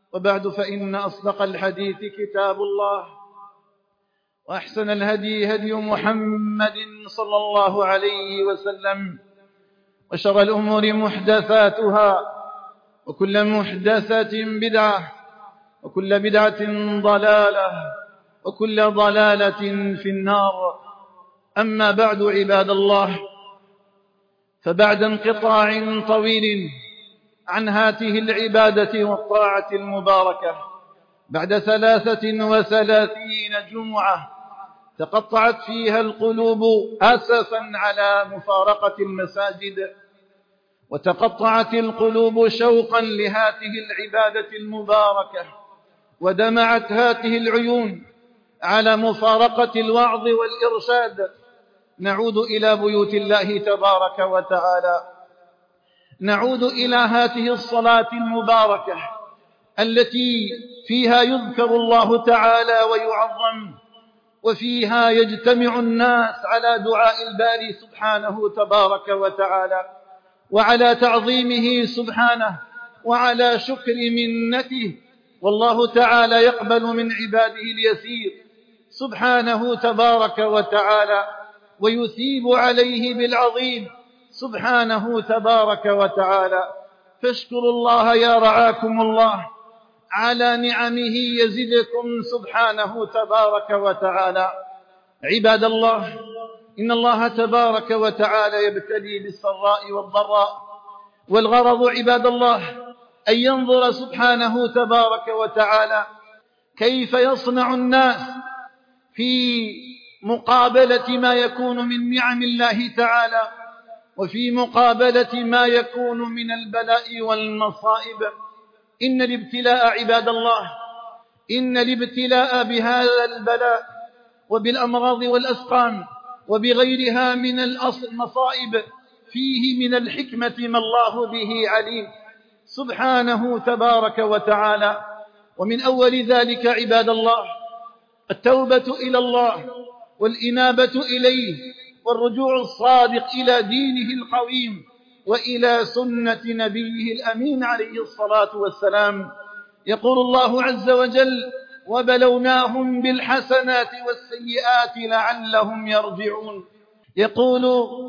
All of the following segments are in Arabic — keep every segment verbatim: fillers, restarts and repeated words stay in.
وبعد، فإن أصدق الحديث كتاب الله، وأحسن الهدي هدي محمد صلى الله عليه وسلم، وشر الأمور محدثاتها، وكل محدثة بدعة، وكل بدعة ضلالة، وكل ضلالة في النار. أما بعد، عباد الله، فبعد انقطاع طويل عن هذه العبادة والطاعة المباركة، بعد ثلاثة وثلاثين جمعة تقطعت فيها القلوب أسفا على مفارقة المساجد، وتقطعت القلوب شوقا لهذه العبادة المباركة، ودمعت هذه العيون على مفارقة الوعظ والإرشاد. نعود إلى بيوت الله تبارك وتعالى، نعود إلى هذه الصلاة المباركة التي فيها يذكر الله تعالى ويعظم، وفيها يجتمع الناس على دعاء الباري سبحانه تبارك وتعالى، وعلى تعظيمه سبحانه، وعلى شكر منته. والله تعالى يقبل من عباده اليسير سبحانه تبارك وتعالى، ويثيب عليه بالعظيم سبحانه تبارك وتعالى. فاشكروا الله يا رعاكم الله على نعمه يزدكم سبحانه تبارك وتعالى. عباد الله، إن الله تبارك وتعالى يبتلي بالسراء والضراء، والغرض عباد الله أن ينظر سبحانه تبارك وتعالى كيف يصنع الناس في مقابلة ما يكون من نعم الله تعالى، وفي مقابلة ما يكون من البلاء والمصائب. إن الابتلاء عباد الله، إن الابتلاء بهذا البلاء وبالأمراض والأسقام وبغيرها من المصائب فيه من الحكمة ما الله به عليم سبحانه تبارك وتعالى. ومن أول ذلك عباد الله التوبة إلى الله والإنابة إليه، والرجوع الصادق إلى دينه القويم وإلى سنة نبيه الأمين عليه الصلاة والسلام. يقول الله عز وجل: وبلوناهم بالحسنات والسيئات لعلهم يرجعون. يقول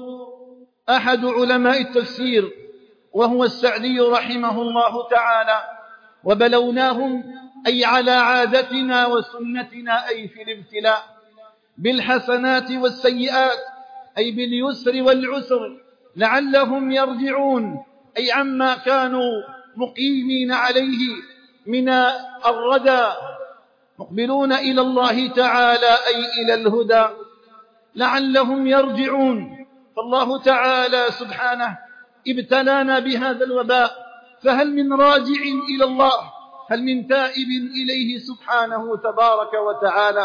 أحد علماء التفسير وهو السعدي رحمه الله تعالى: وبلوناهم أي على عادتنا وسنتنا، أي في الابتلاء، بالحسنات والسيئات أي باليسر والعسر، لعلهم يرجعون أي عما كانوا مقيمين عليه من الردى، مقبلون إلى الله تعالى أي إلى الهدى، لعلهم يرجعون. فالله تعالى سبحانه ابتلانا بهذا الوباء، فهل من راجع إلى الله؟ هل من تائب إليه سبحانه تبارك وتعالى؟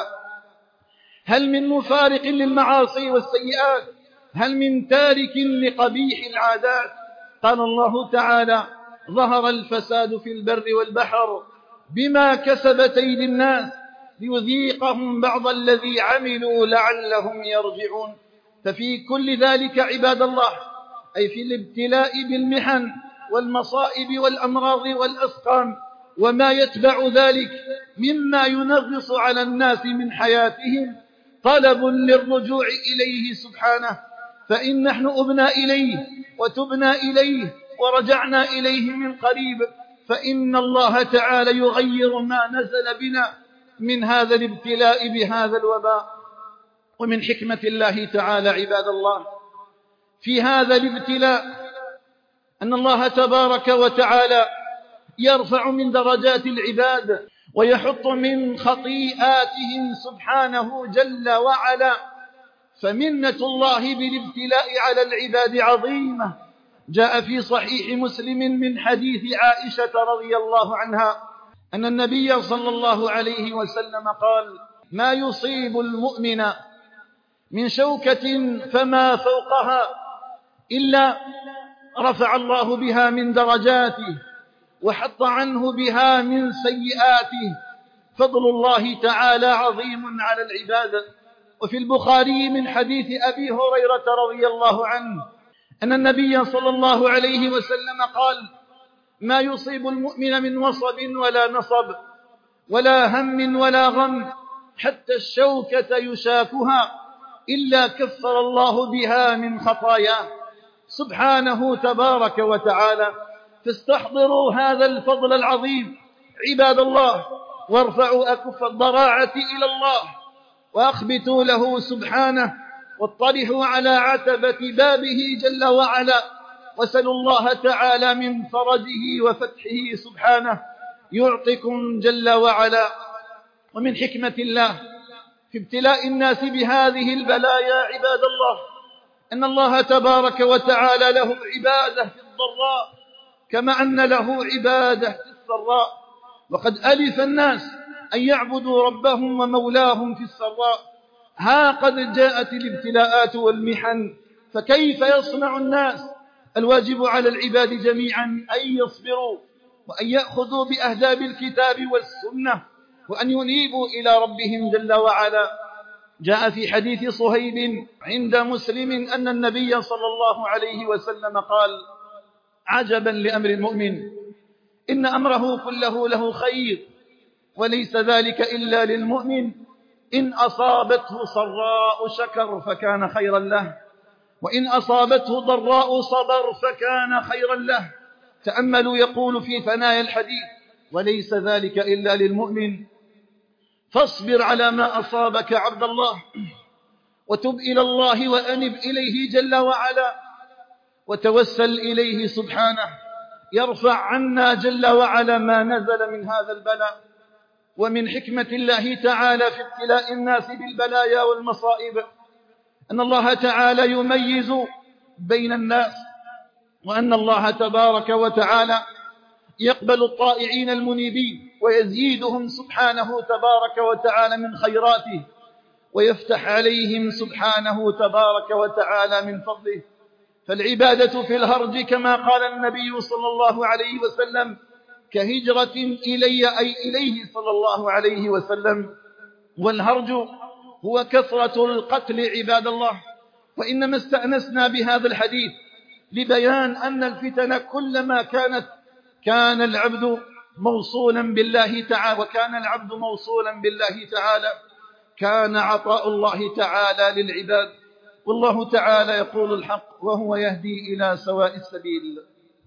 هل من مفارق للمعاصي والسيئات؟ هل من تارك لقبيح العادات؟ قال الله تعالى: ظهر الفساد في البر والبحر بما كسبت أيدي الناس ليذيقهم بعض الذي عملوا لعلهم يرجعون. ففي كل ذلك عباد الله، أي في الابتلاء بالمحن والمصائب والأمراض والأسقام وما يتبع ذلك مما ينغص على الناس من حياتهم، طلب للرجوع إليه سبحانه. فإن نحن أبنا إليه وتبنا إليه ورجعنا إليه من قريب، فإن الله تعالى يغير ما نزل بنا من هذا الابتلاء بهذا الوباء. ومن حكمة الله تعالى عباد الله في هذا الابتلاء أن الله تبارك وتعالى يرفع من درجات العباد ويحط من خطيئاتهم سبحانه جل وعلا. فمنة الله بالابتلاء على العباد عظيمة. جاء في صحيح مسلم من حديث عائشة رضي الله عنها أن النبي صلى الله عليه وسلم قال: ما يصيب المؤمن من شوكة فما فوقها إلا رفع الله بها من درجاته وحط عنه بها من سيئاته. فضل الله تعالى عظيم على العباد. وفي البخاري من حديث أبي هريرة رضي الله عنه أن النبي صلى الله عليه وسلم قال: ما يصيب المؤمن من وصب ولا نصب ولا هم ولا غم، حتى الشوكة يشاكها إلا كفر الله بها من خطاياه سبحانه تبارك وتعالى. فاستحضروا هذا الفضل العظيم عباد الله، وارفعوا أكف الضراعة إلى الله، وأخبتوا له سبحانه، واطلعوا على عتبة بابه جل وعلا، وسلوا الله تعالى من فرجه وفتحه سبحانه يعطكم جل وعلا. ومن حكمة الله في ابتلاء الناس بهذه البلايا عباد الله أن الله تبارك وتعالى له عبادة في الضراء كما أن له عبادة في السراء، وقد ألف الناس أن يعبدوا ربهم ومولاهم في السراء. ها قد جاءت الابتلاءات والمحن، فكيف يصنع الناس؟ الواجب على العباد جميعا أن يصبروا وأن يأخذوا بأهداب الكتاب والسنة وأن ينيبوا إلى ربهم جل وعلا. جاء في حديث صهيب عند مسلم أن النبي صلى الله عليه وسلم قال: عجبا لأمر المؤمن، إن أمره كله له خير، وليس ذلك إلا للمؤمن، إن أصابته سراء شكر فكان خيرا له، وإن أصابته ضراء صبر فكان خيرا له. تأملوا، يقول في ثنايا الحديث: وليس ذلك إلا للمؤمن. فاصبر على ما أصابك عبد الله، وتب إلى الله وأنب إليه جل وعلا، وتوسل إليه سبحانه يرفع عنا جل وعلا ما نزل من هذا البلاء. ومن حكمة الله تعالى في ابتلاء الناس بالبلايا والمصائب أن الله تعالى يميز بين الناس، وأن الله تبارك وتعالى يقبل الطائعين المنيبين ويزيدهم سبحانه تبارك وتعالى من خيراته، ويفتح عليهم سبحانه تبارك وتعالى من فضله. فالعبادة في الهرج كما قال النبي صلى الله عليه وسلم كهجرة إلي، أي إليه صلى الله عليه وسلم. والهرج هو كثرة القتل عباد الله. وإنما استأنسنا بهذا الحديث لبيان أن الفتن كلما كانت كان العبد موصولا بالله تعالى، وكان العبد موصولا بالله تعالى كان عطاء الله تعالى للعباد. والله تعالى يقول الحق وهو يهدي إلى سواء السبيل.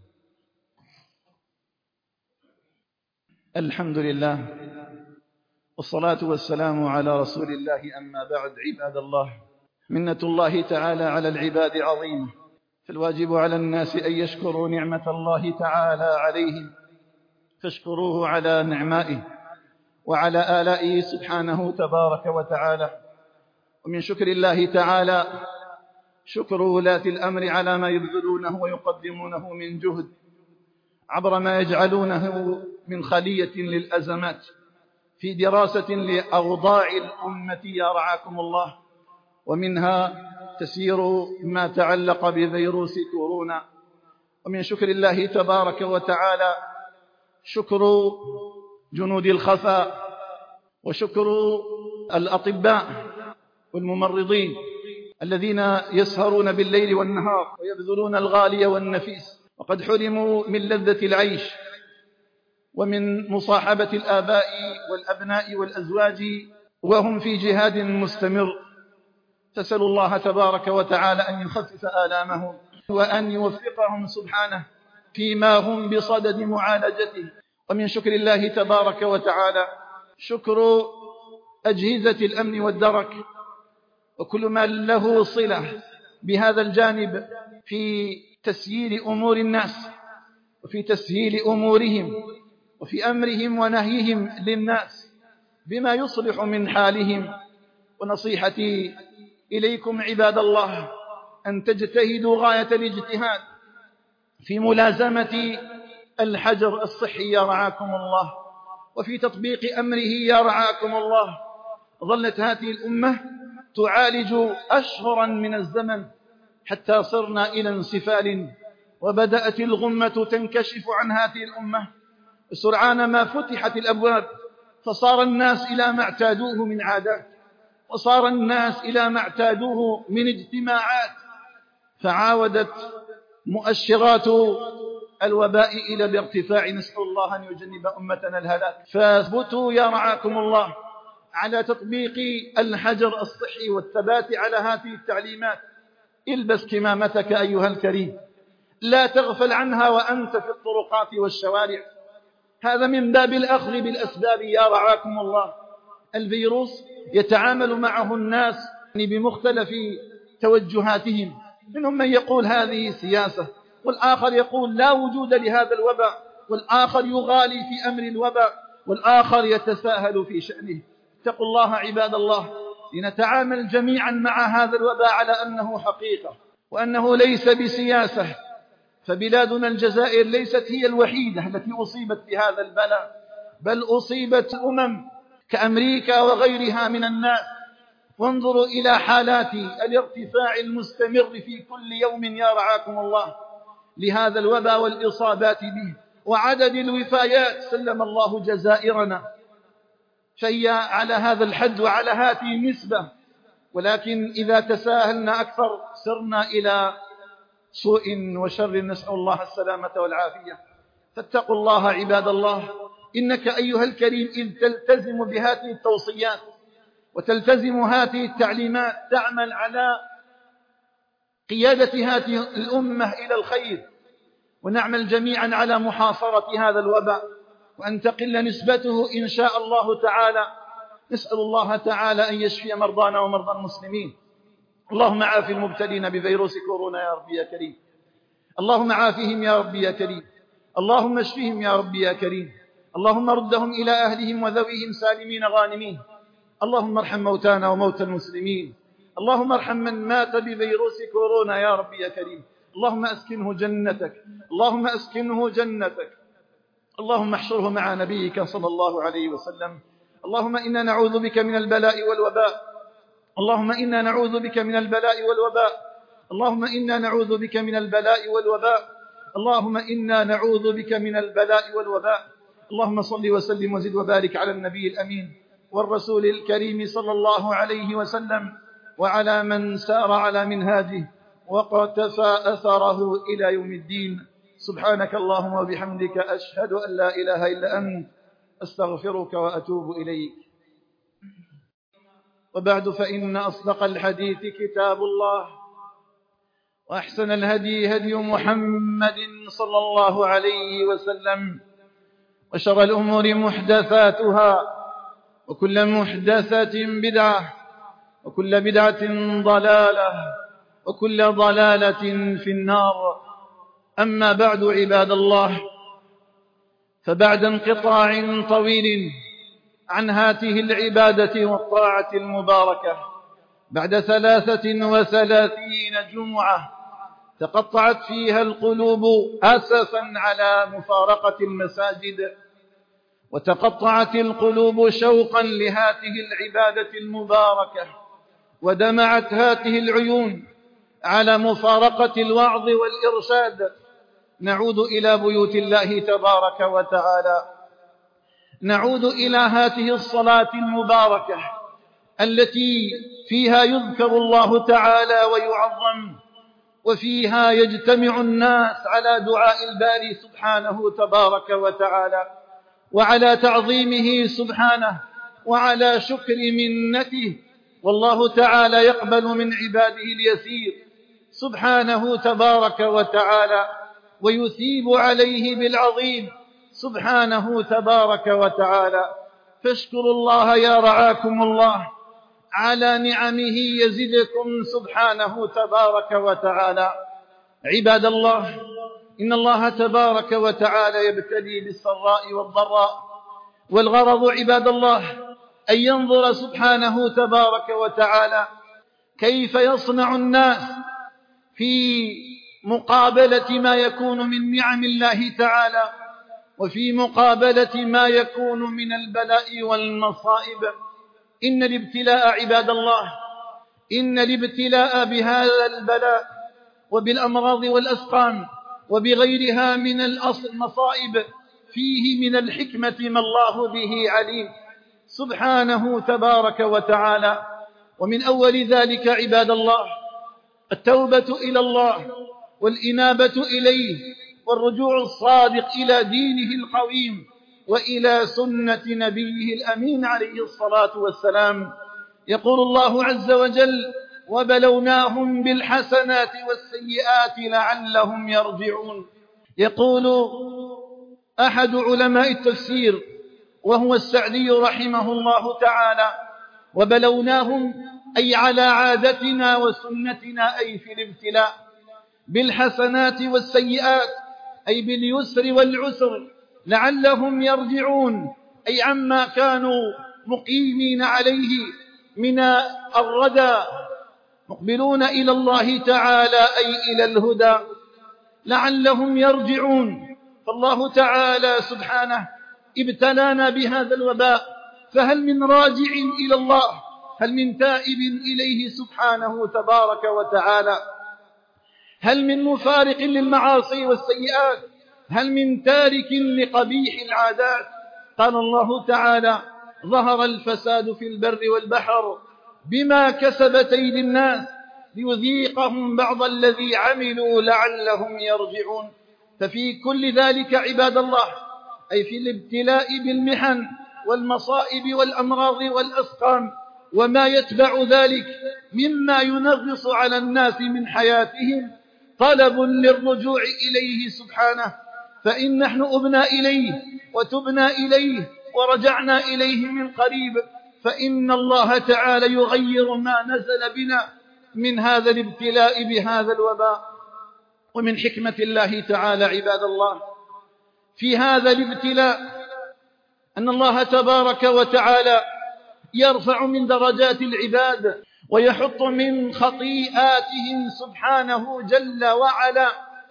الحمد لله والصلاة والسلام على رسول الله، أما بعد. عباد الله، منة الله تعالى على العباد عظيمة، فالواجب على الناس أن يشكروا نعمة الله تعالى عليهم، فاشكروه على نعمائه وعلى آلائه سبحانه تبارك وتعالى. ومن شكر الله تعالى شكر ولاة الأمر على ما يبذلونه ويقدمونه من جهد عبر ما يجعلونه من خلية للأزمات في دراسة لأوضاع الأمة يا رعاكم الله، ومنها تسيير ما تعلق بفيروس كورونا. ومن شكر الله تبارك وتعالى شكر جنود الخفاء، وشكر الأطباء والممرضين الذين يسهرون بالليل والنهار ويبذلون الغالي والنفيس، وقد حرموا من لذة العيش ومن مصاحبة الآباء والأبناء والأزواج وهم في جهاد مستمر. تسأل الله تبارك وتعالى أن يخفف آلامهم وأن يوفقهم سبحانه فيما هم بصدد معالجته. ومن شكر الله تبارك وتعالى شكر أجهزة الأمن والدرك وكل ما له صلة بهذا الجانب في تسيير أمور الناس وفي تسهيل أمورهم وفي أمرهم ونهيهم للناس بما يصلح من حالهم. ونصيحتي إليكم عباد الله أن تجتهدوا غاية الاجتهاد في ملازمة الحجر الصحي يا رعاكم الله، وفي تطبيق أمره يا رعاكم الله. ظلت هذه الأمة تعالج أشهرا من الزمن حتى صرنا إلى انسفال، وبدأت الغمة تنكشف عن هذه الأمة. سرعان ما فتحت الأبواب فصار الناس إلى ما اعتادوه من عادات، وصار الناس إلى ما اعتادوه من اجتماعات، فعاودت مؤشرات الوباء إلى بارتفاع، نسأل الله أن يجنب أمتنا الهلاك. فاثبتوا يا رعاكم الله على تطبيق الحجر الصحي والثبات على هذه التعليمات. البس كمامتك أيها الكريم، لا تغفل عنها وأنت في الطرقات والشوارع، هذا من باب الأخذ بالأسباب يا رعاكم الله. الفيروس يتعامل معه الناس بمختلف توجهاتهم، منهم من يقول هذه سياسة، والآخر يقول لا وجود لهذا الوباء، والآخر يغالي في أمر الوباء، والآخر يتساهل في شأنه. اتقوا الله عباد الله، لنتعامل جميعا مع هذا الوباء على أنه حقيقة وأنه ليس بسياسة. فبلادنا الجزائر ليست هي الوحيدة التي أصيبت بهذا البلاء، بل أصيبت أمم كأمريكا وغيرها من الناس. وانظروا إلى حالات الارتفاع المستمر في كل يوم يا رعاكم الله لهذا الوباء والإصابات به، وعدد الوفيات. سلم الله جزائرنا، فهي على هذا الحد وعلى هذه النسبة، ولكن إذا تساهلنا أكثر سرنا إلى سوء وشر، نسأل الله السلامة والعافية. فاتقوا الله عباد الله، إنك أيها الكريم إذ تلتزم بهذه التوصيات وتلتزم هذه التعليمات تعمل على قيادة هذه الأمة إلى الخير، ونعمل جميعا على محاصرة هذا الوباء وأن تقل نسبته إن شاء الله تعالى. نسأل الله تعالى أن يشفي مرضانا ومرضى المسلمين. اللهم عاف المبتلين بفيروس كورونا يا رب يا كريم، اللهم عافهم يا رب يا كريم، اللهم اشفهم يا رب يا كريم، اللهم ردهم إلى أهلهم وذويهم سالمين غانمين. اللهم ارحم موتانا وموتى المسلمين، اللهم ارحم من مات بفيروس كورونا يا رب يا كريم. اللهم أسكنه جنتك، اللهم أسكنه جنتك، اللهم احشره مع نبيك صلى الله عليه وسلم. اللهم إنا نعوذ بك من البلاء والوباء، اللهم إنا نعوذ بك من البلاء والوباء، اللهم إنا نعوذ بك من البلاء والوباء، اللهم إنا نعوذ بك من البلاء والوباء. اللهم صل وسلم وزد وبارك على النبي الأمين والرسول الكريم صلى الله عليه وسلم، وعلى من سار على منهاجه وقتفى أثره إلى يوم الدين. سبحانك اللهم وبحمدك، أشهد أن لا إله إلا أنت، أستغفرك وأتوب إليك. وبعد، فإن أصدق الحديث كتاب الله، وأحسن الهدي هدي محمد صلى الله عليه وسلم، وشر الأمور محدثاتها، وكل محدثة بدعة، وكل بدعة ضلالة، وكل ضلالة في النار. أما بعد عباد الله، فبعد انقطاع طويل عن هذه العبادة والطاعة المباركة، بعد ثلاثة وثلاثين جمعة تقطعت فيها القلوب أسفا على مفارقة المساجد، وتقطعت القلوب شوقا لهذه العبادة المباركة، ودمعت هذه العيون على مفارقة الوعظ والإرشاد. نعود إلى بيوت الله تبارك وتعالى، نعود إلى هذه الصلاة المباركة التي فيها يذكر الله تعالى ويعظم، وفيها يجتمع الناس على دعاء الباري سبحانه تبارك وتعالى، وعلى تعظيمه سبحانه، وعلى شكر منته. والله تعالى يقبل من عباده اليسير سبحانه تبارك وتعالى، ويثيب عليه بالعظيم سبحانه تبارك وتعالى. فاشكروا الله يا رعاكم الله على نعمه يزدكم سبحانه تبارك وتعالى. عباد الله، إن الله تبارك وتعالى يبتلي بالسراء والضراء، والغرض عباد الله أن ينظر سبحانه تبارك وتعالى كيف يصنع الناس في مقابلة ما يكون من نعم الله تعالى، وفي مقابلة ما يكون من البلاء والمصائب. إن الابتلاء عباد الله، إن الابتلاء بهذا البلاء وبالأمراض والأسقام وبغيرها من المصائب فيه من الحكمة ما الله به عليم سبحانه تبارك وتعالى. ومن أول ذلك عباد الله التوبة إلى الله والإنابة إليه والرجوع الصادق إلى دينه القويم وإلى سنة نبيه الأمين عليه الصلاة والسلام. يقول الله عز وجل: وبلوناهم بالحسنات والسيئات لعلهم يرجعون. يقول أحد علماء التفسير وهو السعدي رحمه الله تعالى: وبلوناهم أي على عادتنا وسنتنا، أي في الابتلاء، بالحسنات والسيئات أي باليسر والعسر، لعلهم يرجعون أي عما كانوا مقيمين عليه من الردى، مقبلون إلى الله تعالى أي إلى الهدى، لعلهم يرجعون. فالله تعالى سبحانه ابتلانا بهذا الوباء، فهل من راجع إلى الله؟ هل من تائب إليه سبحانه تبارك وتعالى؟ هل من مفارق للمعاصي والسيئات؟ هل من تارك لقبيح العادات؟ قال الله تعالى: ظهر الفساد في البر والبحر بما كسبت أيدي الناس ليذيقهم بعض الذي عملوا لعلهم يرجعون. ففي كل ذلك عباد الله، أي في الابتلاء بالمحن والمصائب والأمراض والأسقام وما يتبع ذلك مما ينغص على الناس من حياتهم، طلب للرجوع إليه سبحانه. فإن نحن أبنا إليه وتبنا إليه ورجعنا إليه من قريب، فإن الله تعالى يغير ما نزل بنا من هذا الابتلاء بهذا الوباء. ومن حكمة الله تعالى عباد الله في هذا الابتلاء أن الله تبارك وتعالى يرفع من درجات العباد ويحط من خطيئاتهم سبحانه جل وعلا.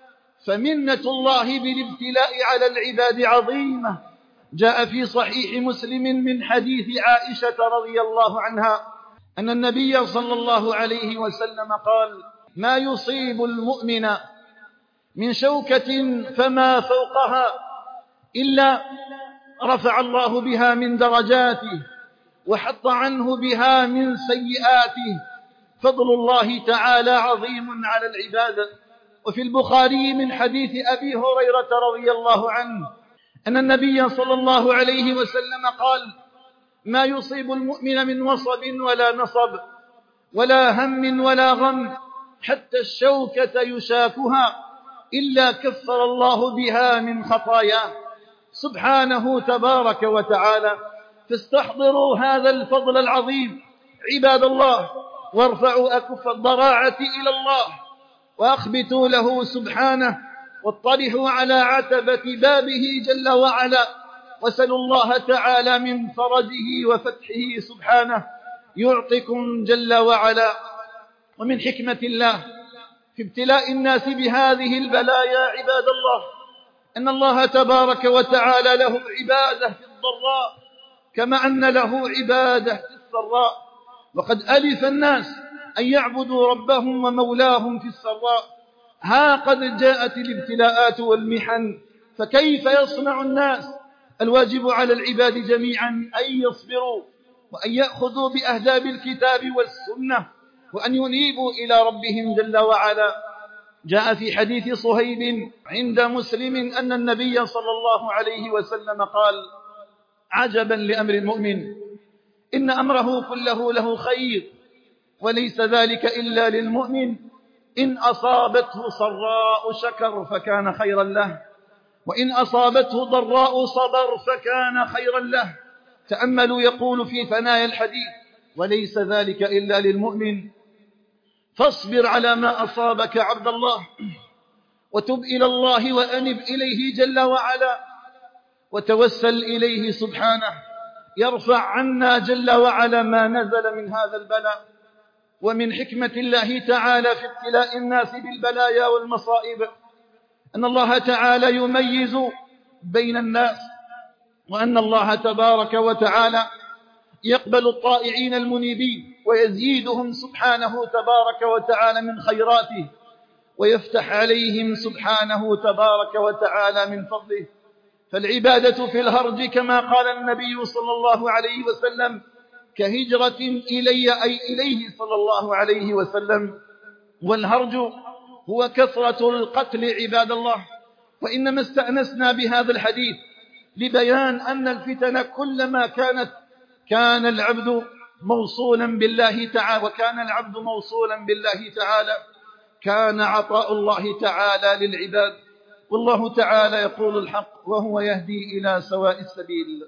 فمنة الله بالابتلاء على العباد عظيمة. جاء في صحيح مسلم من حديث عائشة رضي الله عنها أن النبي صلى الله عليه وسلم قال: ما يصيب المؤمن من شوكة فما فوقها إلا رفع الله بها من درجاته وحط عنه بها من سيئاته. فضل الله تعالى عظيم على العباد. وفي البخاري من حديث أبي هريرة رضي الله عنه أن النبي صلى الله عليه وسلم قال: ما يصيب المؤمن من وصب ولا نصب ولا هم ولا غم حتى الشوكة يشاكها إلا كفر الله بها من خطاياه سبحانه تبارك وتعالى. فاستحضروا هذا الفضل العظيم عباد الله، وارفعوا أكف الضراعة إلى الله وأخبتوا له سبحانه، واطرحوا على عتبة بابه جل وعلا، وسلوا الله تعالى من فرجه وفتحه سبحانه يعطكم جل وعلا. ومن حكمة الله في ابتلاء الناس بهذه البلايا عباد الله أن الله تبارك وتعالى له عبادة في الضراء كما أن له عبادة في السراء. وقد ألف الناس أن يعبدوا ربهم ومولاهم في السراء. ها قد جاءت الابتلاءات والمحن، فكيف يصنع الناس؟ الواجب على العباد جميعا أن يصبروا وأن يأخذوا بأهداب الكتاب والسنة وأن ينيبوا إلى ربهم جل وعلا. جاء في حديث صهيب عند مسلم أن النبي صلى الله عليه وسلم قال: عجبا لأمر المؤمن إن أمره كله له خير وليس ذلك إلا للمؤمن، إن أصابته سراء شكر فكان خيرا له، وإن أصابته ضراء صبر فكان خيرا له. تأملوا يقول في ثنايا الحديث: وليس ذلك إلا للمؤمن. فاصبر على ما أصابك عبد الله، وتب إلى الله وأنب إليه جل وعلا، وتوسل إليه سبحانه يرفع عنا جل وعلا ما نزل من هذا البلاء. ومن حكمة الله تعالى في ابتلاء الناس بالبلايا والمصائب أن الله تعالى يميز بين الناس، وأن الله تبارك وتعالى يقبل الطائعين المنيبين ويزيدهم سبحانه تبارك وتعالى من خيراته، ويفتح عليهم سبحانه تبارك وتعالى من فضله. فالعبادة في الهرج كما قال النبي صلى الله عليه وسلم كهجرة إلي أي إليه صلى الله عليه وسلم. والهرج هو كثرة القتل عباد الله، وإنما استأنسنا بهذا الحديث لبيان أن الفتن كلما كانت كان العبد موصولا بالله تعالى، وكان العبد موصولا بالله تعالى كان عطاء الله تعالى للعباد. والله تعالى يقول الحق وهو يهدي إلى سواء السبيل.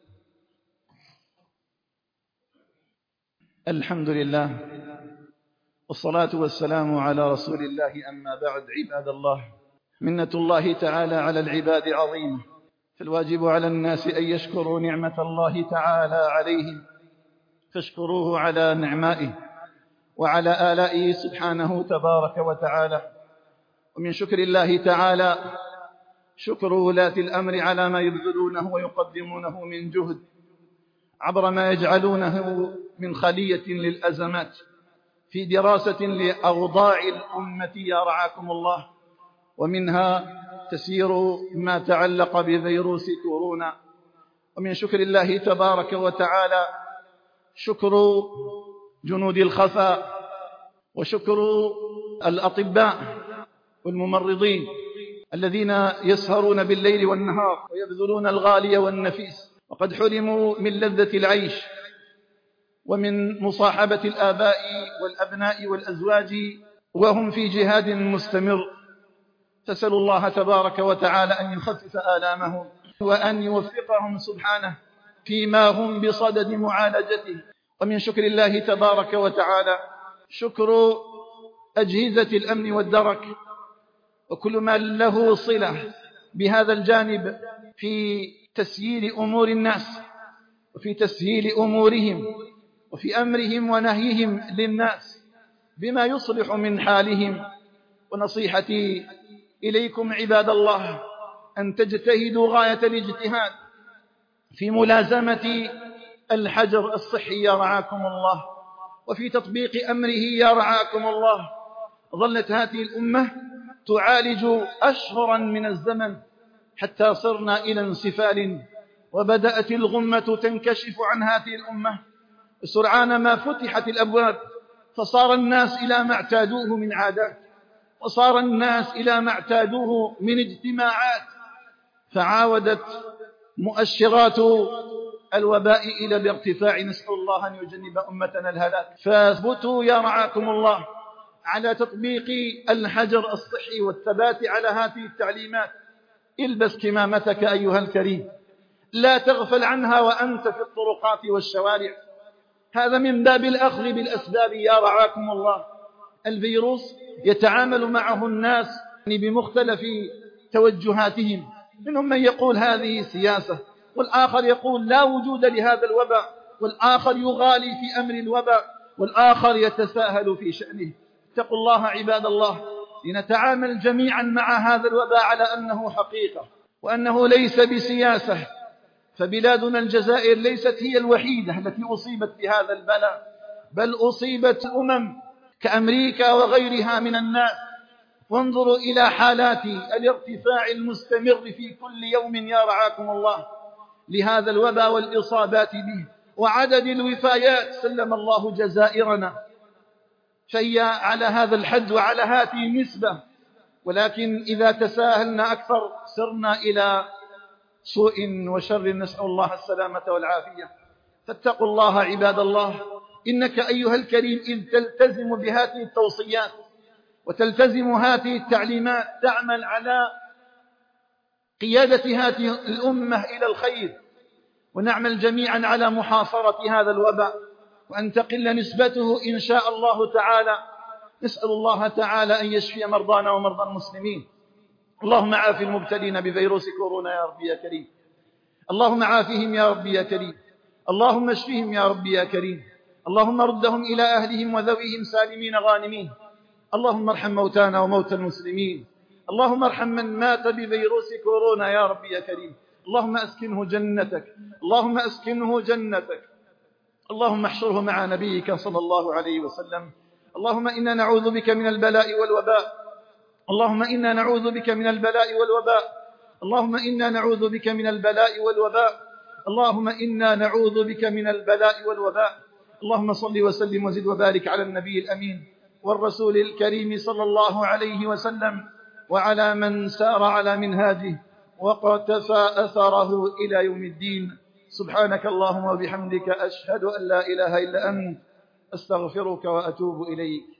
الحمد لله والصلاة والسلام على رسول الله، أما بعد. عباد الله، منة الله تعالى على العباد عظيمة، فالواجب على الناس أن يشكروا نعمة الله تعالى عليهم، فاشكروه على نعمائه وعلى آلائه سبحانه تبارك وتعالى. ومن شكر الله تعالى شكر ولاة الأمر على ما يبذلونه ويقدمونه من جهد عبر ما يجعلونه من خلية للأزمات في دراسة لأوضاع الأمة يا رعاكم الله، ومنها تسيير ما تعلق بفيروس كورونا. ومن شكر الله تبارك وتعالى شكر جنود الخفاء، وشكر الأطباء والممرضين الذين يسهرون بالليل والنهار ويبذلون الغالي والنفيس، وقد حرموا من لذة العيش ومن مصاحبة الآباء والأبناء والأزواج وهم في جهاد مستمر. فسأل الله تبارك وتعالى أن يخفف آلامهم وأن يوفقهم سبحانه فيما هم بصدد معالجته. ومن شكر الله تبارك وتعالى شكر أجهزة الأمن والدرك وكل ما له صلة بهذا الجانب في تسيير أمور الناس وفي تسهيل أمورهم وفي أمرهم ونهيهم للناس بما يصلح من حالهم. ونصيحتي إليكم عباد الله أن تجتهدوا غاية الاجتهاد في ملازمة الحجر الصحي يا رعاكم الله، وفي تطبيق أمره يا رعاكم الله. ظلت هذه الأمة تعالج أشهرا من الزمن حتى صرنا إلى انسفال، وبدأت الغمة تنكشف عن هذه الأمة سرعان ما فتحت الأبواب، فصار الناس إلى ما اعتادوه من عادات، وصار الناس إلى ما اعتادوه من اجتماعات، فعاودت مؤشرات الوباء إلى الارتفاع. نسأل الله أن يجنب أمتنا الهلاك. فاثبتوا يا رعاكم الله على تطبيق الحجر الصحي والثبات على هذه التعليمات. البس كمامتك أيها الكريم، لا تغفل عنها وأنت في الطرقات والشوارع، هذا من باب الأخذ بالأسباب يا رعاكم الله. الفيروس يتعامل معه الناس بمختلف توجهاتهم، منهم من يقول هذه سياسة، والآخر يقول لا وجود لهذا الوباء، والآخر يغالي في أمر الوباء، والآخر يتساهل في شأنه. اتقوا الله عباد الله، لنتعامل جميعا مع هذا الوباء على أنه حقيقة وأنه ليس بسياسة. فبلادنا الجزائر ليست هي الوحيدة التي أصيبت بهذا البلاء، بل أصيبت أمم كأمريكا وغيرها من الناس. وانظروا إلى حالات الارتفاع المستمر في كل يوم يا رعاكم الله لهذا الوباء والإصابات به، وعدد الوفيات. سلم الله جزائرنا، فهي على هذا الحد وعلى هذه النسبة، ولكن إذا تساهلنا أكثر سرنا إلى سوء وشر، نسأل الله السلامة والعافية. فاتقوا الله عباد الله، إنك أيها الكريم إذ تلتزم بهذه التوصيات وتلتزم هذه التعليمات تعمل على قيادة هذه الأمة إلى الخير، ونعمل جميعا على محاصرة هذا الوباء وأن تقل نسبته إن شاء الله تعالى. نسأل الله تعالى أن يشفي مرضانا ومرضى المسلمين. اللهم عاف المبتلين بفيروس كورونا يا رب يا كريم، اللهم عافهم يا رب يا كريم، اللهم اشفهم يا رب يا كريم، اللهم ردهم إلى أهلهم وذويهم سالمين غانمين. اللهم ارحم موتانا وموتى المسلمين، اللهم ارحم من مات بفيروس كورونا يا رب يا كريم. اللهم أسكنه جنتك، اللهم أسكنه جنتك، اللهم احشره مع نبيك صلى الله عليه وسلم. اللهم إنا نعوذ بك من البلاء والوباء، اللهم إنا نعوذ بك من البلاء والوباء، اللهم إنا نعوذ بك من البلاء والوباء، اللهم إنا نعوذ بك من البلاء والوباء. اللهم صل وسلم وزد وبارك على النبي الأمين والرسول الكريم صلى الله عليه وسلم وعلى من سار على منهاجه وقتفى أثره إلى يوم الدين. سبحانك اللهم وبحمدك أشهد أن لا إله إلا أنت أستغفرك وأتوب إليك.